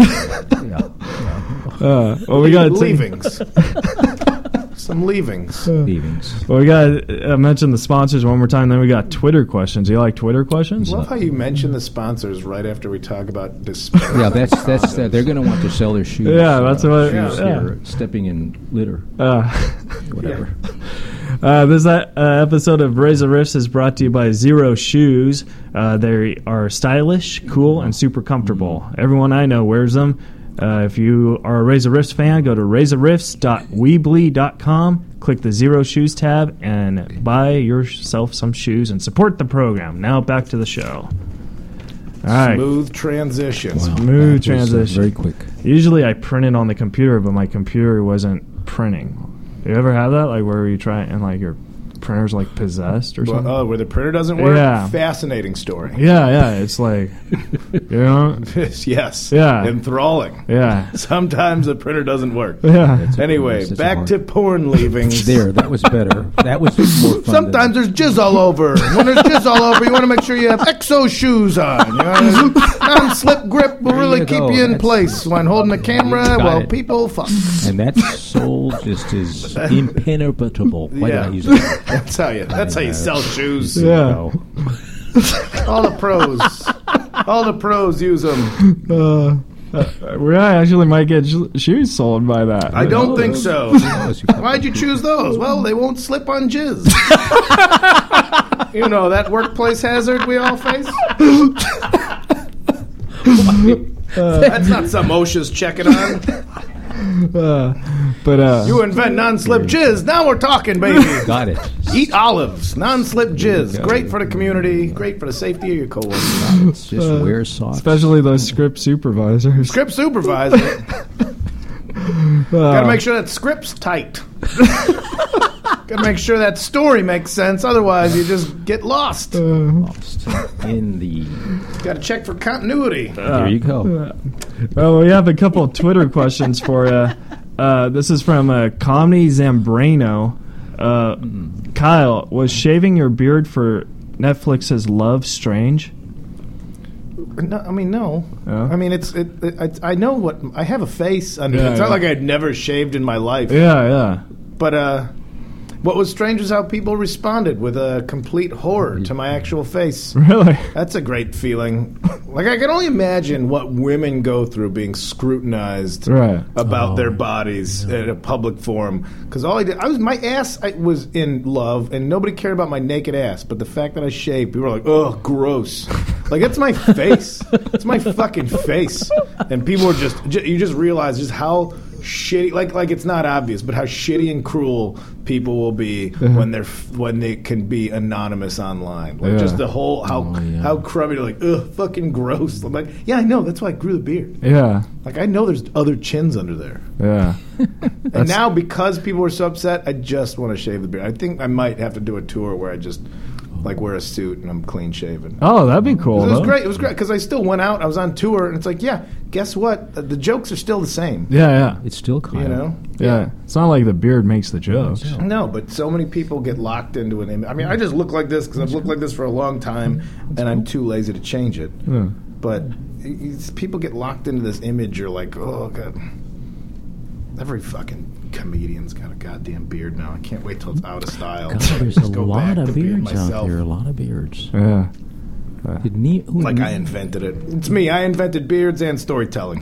S2: Well, we got
S3: leavings. Some leavings.
S2: Well, we got to mention the sponsors one more time. Then we got Twitter questions. Do you like Twitter questions?
S3: I love how you mention the sponsors right after we talk about disposal.
S4: Yeah, that's they're going to want to sell their shoes.
S2: Yeah, that's what.
S4: Stepping in litter. Whatever.
S2: This episode of Razor Riffs is brought to you by Zero Shoes. They are stylish, cool, and super comfortable. Everyone I know wears them. If you are a Razor Riffs fan, go to razorriffs.weebly.com, click the Zero Shoes tab, and buy yourself some shoes and support the program. Now back to the show. All right.
S3: Smooth transition.
S4: Wow.
S2: Smooth transition.
S4: Very quick.
S2: Usually I print it on the computer, but my computer wasn't printing. You ever have that, like where you try and like your printer's like possessed or something?
S3: Oh, where the printer doesn't work?
S2: Yeah.
S3: Fascinating story.
S2: Yeah. It's like,
S3: yes.
S2: Yeah.
S3: Enthralling.
S2: Yeah.
S3: Sometimes the printer doesn't work.
S2: Yeah.
S3: Anyway, back to porn leavings.
S4: That was better. That was more fun.
S3: Sometimes there's jizz all over. When there's jizz all over, you want to make sure you have EXO shoes on. Non-slip grip will really keep you in place when holding the camera while people fuck.
S4: And that sole just is impenetrable. Why did I use it?
S3: That's how you sell shoes.
S2: Yeah.
S3: All the pros use them.
S2: We actually might get shoes sold by that.
S3: I don't think so. Why'd you choose those? Well, they won't slip on jizz. That workplace hazard we all face. That's not something OSHA's checking on. You invent non-slip jizz. Now we're talking, baby.
S4: Got it.
S3: Eat olives. Non-slip jizz. Great for the community. Great for the safety of your coworkers.
S4: Just wear socks.
S2: Especially those script supervisors.
S3: Script supervisor. Gotta make sure that script's tight. Gotta make sure that story makes sense. Otherwise, you just get lost.
S4: Lost in the...
S3: Gotta check for continuity.
S4: There you go.
S2: Well, we have a couple of Twitter questions for you. This is from Comedy Zambrano. Kyle, was shaving your beard for Netflix's Love strange?
S3: No, I mean, no.
S2: Yeah.
S3: I mean, I know what... I have a face under it. It's not like I'd never shaved in my life.
S2: Yeah.
S3: But what was strange was how people responded with a complete horror to my actual face.
S2: Really?
S3: That's a great feeling. Like, I can only imagine what women go through being scrutinized about their bodies at a public forum. Because all I did... my ass was in love, and nobody cared about my naked ass. But the fact that I shaved, people were like, ugh, gross. Like, that's my face. It's my fucking face. And people were just... You just realize just how shitty... Like it's not obvious, but how shitty and cruel people will be when they can be anonymous online. Like, just the whole... How crummy. They're like, ugh, fucking gross. I'm like, yeah, I know. That's why I grew the beard. Yeah. Like, I know there's other chins under there.
S2: Yeah.
S3: And now, because people were so upset, I just want to shave the beard. I think I might have to do a tour where I just... like wear a suit and I'm clean shaven.
S2: Oh, that'd be cool.
S3: It was great. It was great because I still went out. I was on tour, and it's like, yeah, guess what? The jokes are still the same.
S2: Yeah.
S4: It's still kind
S3: of. You know?
S2: Yeah. It's not like the beard makes the jokes.
S3: No, but so many people get locked into an image. I mean, I just look like this because I've looked like this for a long time, and I'm too lazy to change it. Yeah. But people get locked into this image. You're like, oh, God. Every fucking comedian's got a goddamn beard now. I can't wait till it's out of style.
S4: God, there's a lot of beards out there. A lot of beards.
S2: Yeah.
S3: I invented it. It's me. I invented beards and storytelling.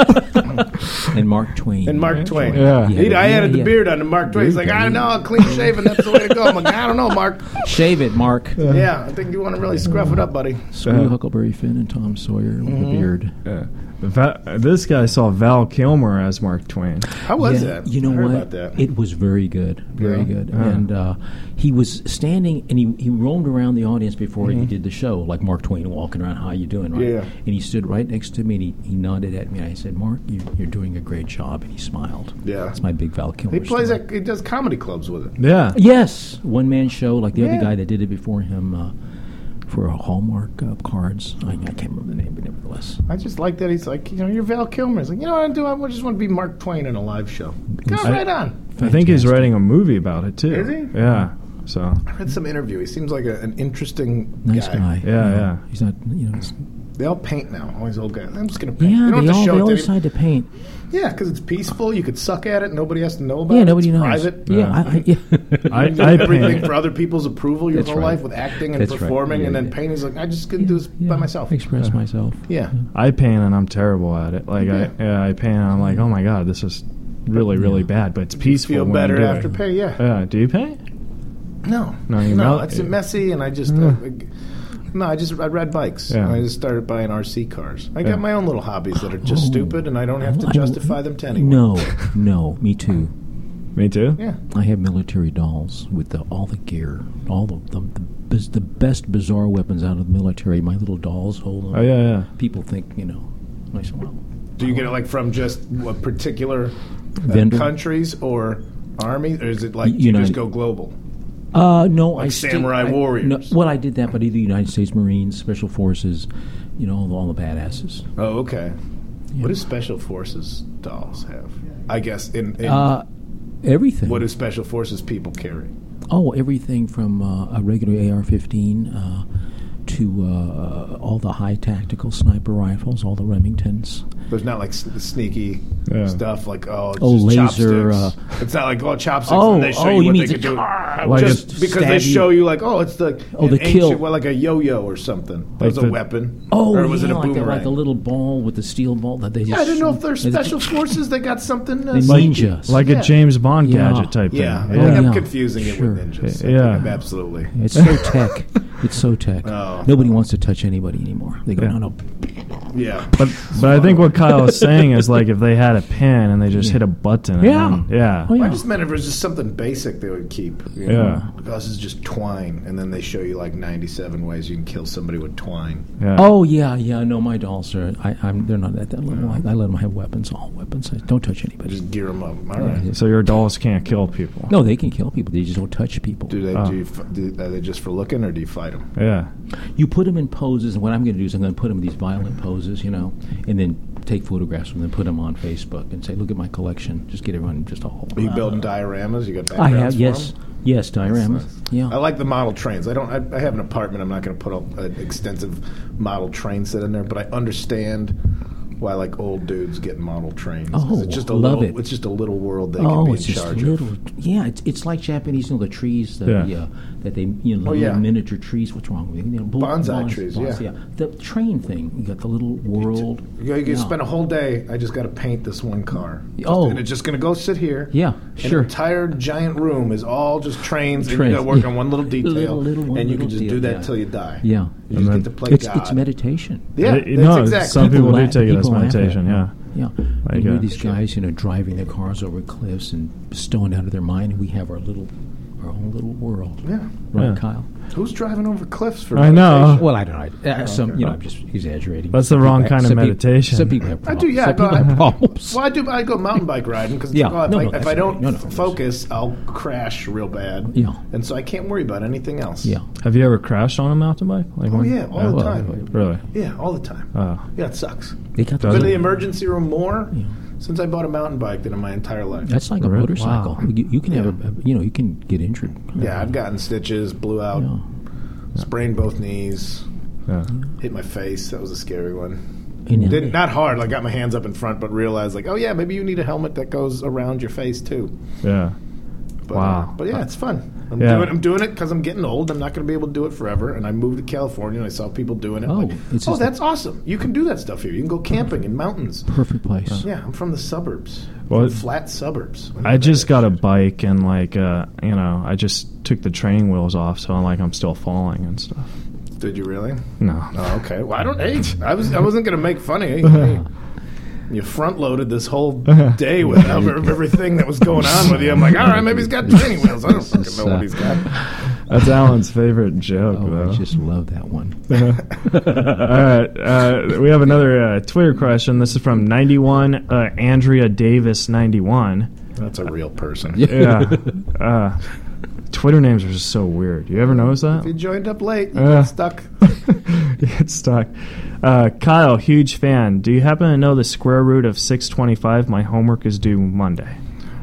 S4: And Mark Twain.
S3: Yeah. I added the beard onto Mark Twain. He's like, I don't know, clean shaven, that's the way to go. I'm like, I don't know, Mark.
S4: Shave it, Mark.
S3: Yeah, I think you want to really scruff it up, buddy.
S4: Screw Huckleberry Finn and Tom Sawyer with the beard.
S2: Yeah. This guy saw Val Kilmer as Mark Twain.
S3: How was that?
S4: You know
S3: what?
S4: About that. It was very good. Very good. Yeah. And he was standing, and he roamed around the audience before he did the show, like Mark Twain walking around, how you doing, right? Yeah. And he stood right next to me, and he nodded at me, and I said, Mark, you're doing a great job. And he smiled. Yeah. That's my big Val Kilmer story.
S3: He does comedy clubs with it.
S2: Yeah.
S4: Yes. One-man show, like the other guy that did it before him, for Hallmark cards. I can't remember the name, but nevertheless.
S3: I just like that he's like, you're Val Kilmer. He's like, what I do? I just want to be Mark Twain in a live show. Go right on.
S2: Fantastic. I think he's writing a movie about it, too.
S3: Is he?
S2: Yeah. So
S3: I read some interview. He seems like an interesting
S4: nice guy.
S2: Yeah.
S4: He's not,
S3: they all paint now. All these old guys. I'm just going to paint.
S4: Yeah, they all decide to paint.
S3: Yeah, because it's peaceful. You could suck at it. Nobody has to know about it.
S4: Yeah, nobody knows.
S3: Private.
S4: Yeah.
S3: I everything for other people's approval your whole life with acting and performing, and then painting's like, I just couldn't do this by myself.
S4: Express myself.
S3: Yeah.
S2: I paint and I'm terrible at it. Like I paint and I'm like, oh my God, this is really, really bad, but it's peaceful.
S3: You feel better after paint,
S2: Yeah. Do you paint?
S3: No. It's messy, and I just... I ride bikes. Yeah. I just started buying RC cars. I got my own little hobbies that are just stupid, and I don't have to justify them to anyone.
S4: No, me too.
S2: Me too?
S3: Yeah.
S4: I have military dolls with all the gear, all the best bizarre weapons out of the military. My little dolls hold them.
S2: Oh, yeah.
S4: People think, I said, well...
S3: Do you get it like from just what particular countries or armies, or is it like you just go global?
S4: No,
S3: like Samurai Warriors.
S4: No, I did that, but either United States Marines, Special Forces, all the badasses.
S3: Oh, okay. Yeah. What do Special Forces dolls have? I guess in
S4: everything.
S3: What do Special Forces people carry?
S4: Oh, everything from a regular AR-15 to all the high tactical sniper rifles, all the Remingtons.
S3: There's not like sneaky stuff like it's
S4: laser.
S3: Chopsticks. It's not like chopsticks. And they show you what they can do.
S2: Like
S3: just because they show you like it's the
S4: kill,
S3: like a yo-yo or something. Like it was a weapon.
S4: Or
S3: was it a boomerang?
S4: Like a little ball with the steel ball that they just.
S3: I didn't know if they're special forces. They got something.
S4: Ninjas,
S2: like a James Bond gadget type thing.
S3: Yeah, I'm confusing it with ninjas.
S2: Yeah,
S3: absolutely.
S4: It's so tech. It's so tech. Nobody wants to touch anybody anymore. They go, no.
S3: Yeah,
S2: but I think what Kyle was saying is like if they had a pen and they just hit a button.
S4: Yeah.
S2: Yeah.
S4: Oh, yeah.
S3: I just meant if it was just something basic they would keep. You know? Because it's just twine, and then they show you like 97 ways you can kill somebody with twine.
S2: Yeah.
S4: Oh yeah. No, my dolls are. They're not at that level. I let them have weapons. All weapons. I don't touch anybody.
S3: Just gear them up. All right.
S2: So your dolls can't kill people.
S4: No, they can kill people. They just don't touch people.
S3: Are they just for looking, or do you fight them?
S2: Yeah.
S4: You put them in poses, and what I'm going to do is I'm going to put them in these violent poses, and then take photographs of them and put them on Facebook and say, "Look at my collection." Just get everyone just all.
S3: Are you building dioramas? You got
S4: I
S3: backgrounds
S4: have
S3: for
S4: yes.
S3: them?
S4: Yes, dioramas.
S3: Nice.
S4: Yeah,
S3: I like the model trains. I have an apartment. I'm not going to put an extensive model train set in there, but I understand why like old dudes get model trains.
S4: Oh,
S3: it's just
S4: love it.
S3: It's just a little world they can be in charge of.
S4: Yeah, it's like Japanese, the trees that they little miniature trees. What's wrong with it?
S3: Bonsai trees. Yeah,
S4: the train thing. You got the little world.
S3: You can spend a whole day. I just got to paint this one car.
S4: Oh,
S3: and it's just going to go sit here.
S4: Yeah, sure.
S3: An entire giant room is all just trains. And you got to work on one little detail, and you can just do that till you die.
S4: Yeah,
S3: you just get to play God.
S4: It's meditation.
S3: Yeah,
S2: exactly. Some people do take it as meditation. Yeah.
S4: Yeah, like, you hear these guys, driving their cars over cliffs and stoned out of their mind. And we have our own little world.
S3: Yeah,
S4: right, Kyle.
S3: Who's driving over cliffs for?
S2: I know.
S4: Well, I don't know. I'm just exaggerating.
S2: That's the wrong kind of meditation.
S4: Some people have problems.
S3: I do. Yeah,
S4: people have problems.
S3: Well, I go mountain bike riding because if I don't focus, I'll crash real bad.
S4: Yeah,
S3: and so I can't worry about anything else.
S4: Yeah.
S2: Have you ever crashed on a mountain bike?
S3: All the time.
S2: Really?
S3: Yeah, all the time. Yeah, it sucks. I've been in the emergency room more since I bought a mountain bike than in my entire life.
S4: That's like a motorcycle. Wow. You can have you can get injured.
S3: Yeah, I've gotten stitches, blew out, sprained both knees, hit my face. That was a scary one. Not hard. I got my hands up in front, but realized maybe you need a helmet that goes around your face too.
S2: Yeah.
S3: But, but yeah, it's fun. I'm doing it because I'm getting old. I'm not going to be able to do it forever. And I moved to California, and I saw people doing it. That's awesome. You can do that stuff here. You can go camping in mountains.
S4: Perfect place.
S3: Yeah, I'm from the suburbs. Flat suburbs.
S2: I just got a bike, and I just took the training wheels off, so I'm still falling and stuff.
S3: Did you really?
S2: No.
S3: Oh, okay. Well, I wasn't going to make fun of you. You front-loaded this whole day with everything that was going on with you. I'm like, all right, maybe he's got training wheels. I don't fucking know what he's got.
S2: That's Alan's favorite joke, though.
S4: I just love that one.
S2: All right. We have another Twitter question. This is from 91, Andrea Davis 91.
S3: That's a real person.
S2: Yeah. Twitter names are just so weird. You ever notice that?
S3: If you joined up late, you get stuck.
S2: You get stuck. Kyle, huge fan. Do you happen to know the square root of 625? My homework is due Monday.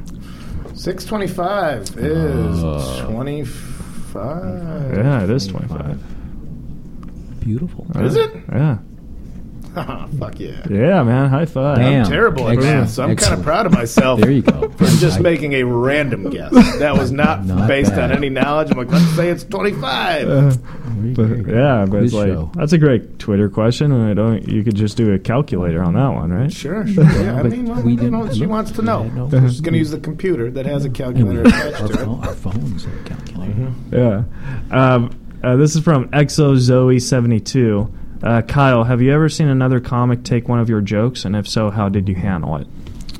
S3: 625 is 25.
S2: Yeah, it is 25.
S4: Beautiful.
S3: Is it?
S2: Yeah.
S3: Fuck yeah.
S2: Yeah, man. High five.
S3: I'm terrible at math, so I'm kind of proud of myself.
S4: There you go.
S3: For just making a random guess. That was not based on any knowledge. I'm like, let's say it's 25.
S2: But it's like, that's a great Twitter question, and you could just do a calculator on that one, right?
S3: Sure. Yeah, she wants to know. She's going to use the computer that has a calculator attached to it.
S4: Our phones have a calculator.
S2: Yeah. This is from ExoZoe72. Kyle, have you ever seen another comic take one of your jokes, and if so, how did you handle it?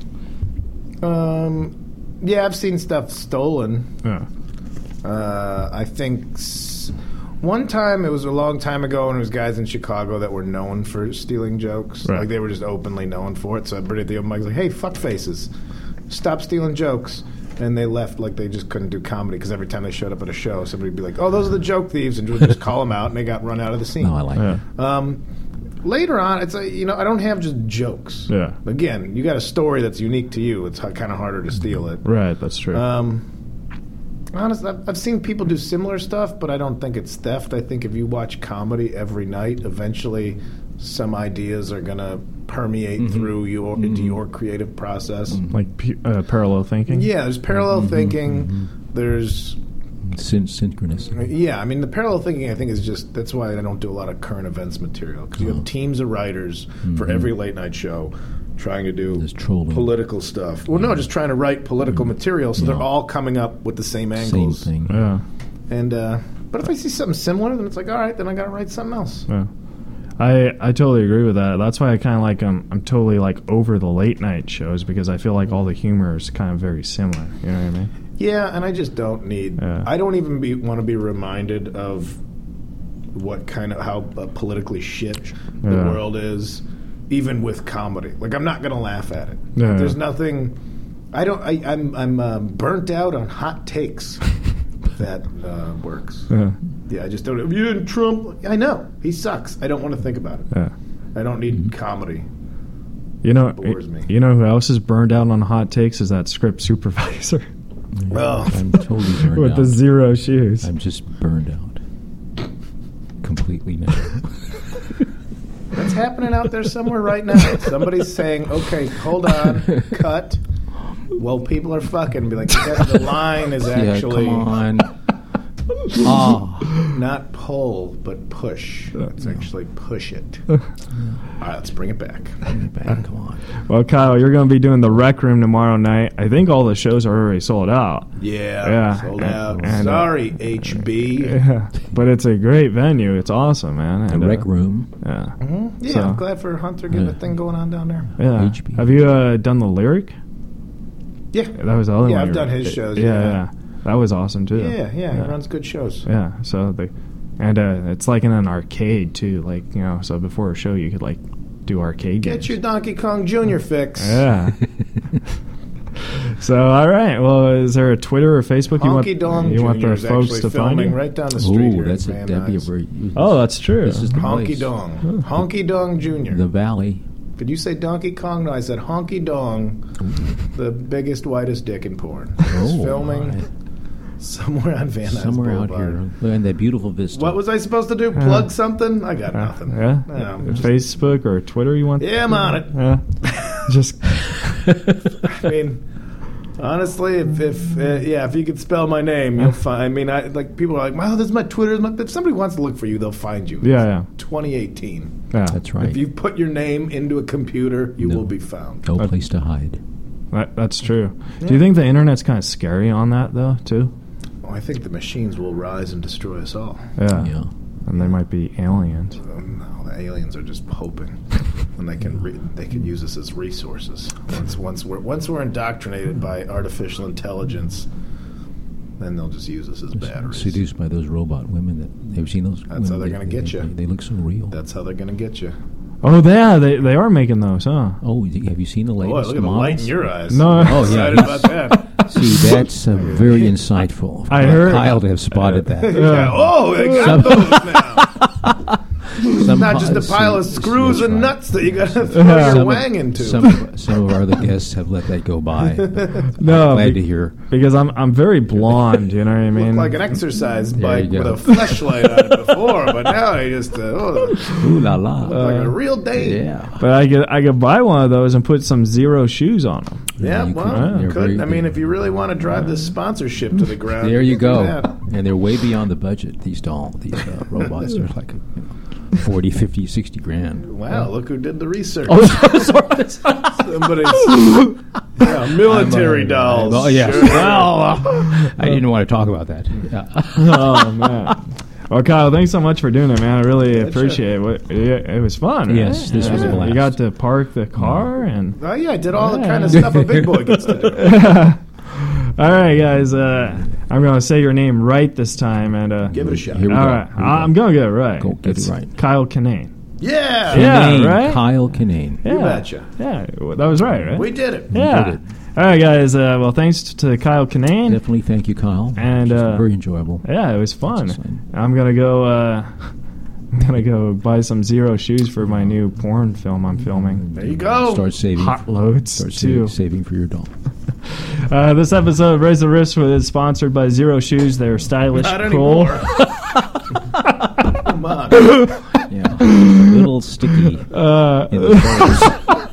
S3: Yeah, I've seen stuff stolen.
S2: Yeah.
S3: I think one time, it was a long time ago, and it was guys in Chicago that were known for stealing jokes.
S2: Right.
S3: Like, they were just openly known for it. So everybody at the open mic was like, hey, fuck faces, stop stealing jokes. And they left like they just couldn't do comedy because every time they showed up at a show, somebody would be like, oh, those are the joke thieves, and would just call them out, and they got run out of the scene.
S4: No, I like that.
S3: Later on, it's I don't have just jokes.
S2: Yeah.
S3: Again, you got a story that's unique to you. It's kind of harder to steal it.
S2: Right, that's true.
S3: Honestly, I've seen people do similar stuff, but I don't think it's theft. I think if you watch comedy every night, eventually some ideas are going to permeate through into your creative process.
S2: Like parallel thinking?
S3: Yeah, there's parallel thinking. There's
S4: synchronous.
S3: Yeah, I mean, the parallel thinking, I think, is just, that's why I don't do a lot of current events material, because you have teams of writers for every late night show trying to do political stuff. Well, no, just trying to write political material, so they're all coming up with the same angles.
S4: Same thing.
S2: Yeah.
S3: And but if I see something similar, then it's like, all right, then I got to write something else.
S2: Yeah. I totally agree with that. That's why I kind of like I'm totally like over the late night shows because I feel like all the humor is kind of very similar. You know what I mean?
S3: Yeah, and I just don't need. I don't even want to be reminded of how politically shit the world is, even with comedy. Like I'm not going to laugh at it.
S2: Yeah.
S3: There's nothing. I'm burnt out on hot takes. That works. Yeah, I just don't. You didn't Trump. I know he sucks. I don't want to think about it.
S2: Yeah.
S3: I don't need comedy.
S2: It bores me. You know who else is burned out on hot takes is that script supervisor.
S3: Well,
S4: I'm totally burned
S2: with
S4: out.
S2: the zero shoes.
S4: I'm just burned out completely now.
S3: What's happening out there somewhere right now? Somebody's saying, "Okay, hold on, cut." Well, people are fucking. Be like, the line is actually
S4: come on.
S3: not pull, but push. It's actually push it. All right, let's bring it back.
S4: Come on.
S2: Well, Kyle, you're going to be doing the Rec Room tomorrow night. I think all the shows are already sold out.
S3: Yeah. Sold out.
S2: And,
S3: sorry, HB.
S2: Yeah, but it's a great venue. It's awesome, man.
S4: The Rec Room.
S2: Yeah.
S3: Mm-hmm. Yeah, so, I'm glad for Hunter getting a thing going on down there.
S2: Yeah.
S4: HB.
S2: Have you done the Lyric?
S3: Yeah.
S2: That was the other one.
S3: Yeah, I've done his shows.
S2: Yeah. That was awesome, too.
S3: Yeah, he runs good shows.
S2: Yeah, so it's like in an arcade, too. Like, so before a show, you could, like, do arcade games.
S3: Get your Donkey Kong Jr. fix.
S2: Yeah. So, all right. Well, is there a Twitter or Facebook
S3: Honky Dong
S2: you want the folks to find you?
S3: Right down the street here.
S4: That'd be a very...
S2: Oh, that's true.
S4: This is the
S3: Honky
S4: place.
S3: Dong. Honky Dong Jr.
S4: The Valley.
S3: Did you say Donkey Kong? No, I said Honky Dong, the biggest, whitest dick in porn. He's filming somewhere on Van Nuys
S4: Somewhere out
S3: Boulevard.
S4: here. And that beautiful vista.
S3: What was I supposed to do? Plug something? I got nothing.
S2: Yeah? Facebook or Twitter you want?
S3: Yeah, I'm on it.
S2: Yeah. Just...
S3: I mean... Honestly, if you could spell my name, you'll find. I mean, people are like, "Wow, this is my Twitter." If somebody wants to look for you, they'll find you.
S2: Yeah.
S3: 2018.
S2: Yeah,
S4: that's right.
S3: If you put your name into a computer, you will be found.
S4: No place to hide.
S2: That's true. Yeah. Do you think the internet's kind of scary on that though, too?
S3: Oh, I think the machines will rise and destroy us all.
S2: Yeah. And they might be aliens.
S3: No, the aliens are just hoping, and they can use us as resources. Once we're indoctrinated by artificial intelligence, then they'll just use us as batteries.
S4: Seduced by those robot women that they've seen those.
S3: That's how they're going to get you.
S4: They look so real.
S3: That's how they're going to get you.
S2: Oh, yeah, they are making those, huh?
S4: Oh, have you seen the latest?
S3: Look at the light in your eyes.
S2: No,
S3: I'm excited about that.
S4: See, that's very insightful.
S2: I heard
S4: Kyle to have spotted that.
S3: Oh, they got those now. Not just a pile of screws and nuts that you got to throw your wang into.
S4: Some of our other guests have let that go by.
S2: No,
S4: glad to hear.
S2: Because I'm very blonde, you know what I mean?
S3: Looked like an exercise bike with a fleshlight on it before, but now they just
S4: ooh la la,
S3: like a real date.
S4: Yeah.
S2: But I could buy one of those and put some zero shoes on them.
S3: Yeah, you could. I mean, if you really want to drive this sponsorship to the ground,
S4: there you go. And they're way beyond the budget. These robots are like 40, 50, 60 grand.
S3: Wow, look who did the research.
S2: Oh, sorry.
S3: Somebody's military dolls.
S4: Oh, yes.
S3: Sure.
S4: Well, I didn't want to talk about that. Yeah.
S2: Oh, man. Well, Kyle, thanks so much for doing it, man. I really appreciate it. It was fun, right?
S4: Yes, this was a blast.
S2: You got to park the car and...
S3: Oh, yeah, I did all the kind of stuff a big boy gets to do.
S2: All right, guys. I'm going to say your name right this time. And
S3: give it a shot.
S2: All right. I'm going to get it right.
S4: Go get it right.
S2: Kyle Kinane.
S3: Yeah.
S2: Yeah, right?
S4: Kyle Kinane.
S2: Yeah.
S3: You betcha.
S2: Yeah, that was right?
S3: We did it.
S2: Yeah.
S4: We did it.
S2: All right, guys. Well, thanks to Kyle Kinane.
S4: Definitely thank you, Kyle.
S2: And
S4: very enjoyable.
S2: Yeah, it was fun. I'm gonna go buy some zero shoes for my new porn film I'm filming.
S3: There you go.
S4: Start saving.
S2: Hot loads.
S4: Start
S2: too.
S4: saving for your doll.
S2: This episode of Raise the Riffs was sponsored by Zero Shoes. They're stylish,
S3: Not
S2: cool.
S3: anymore. Come on.
S4: Yeah. A little sticky in the toes.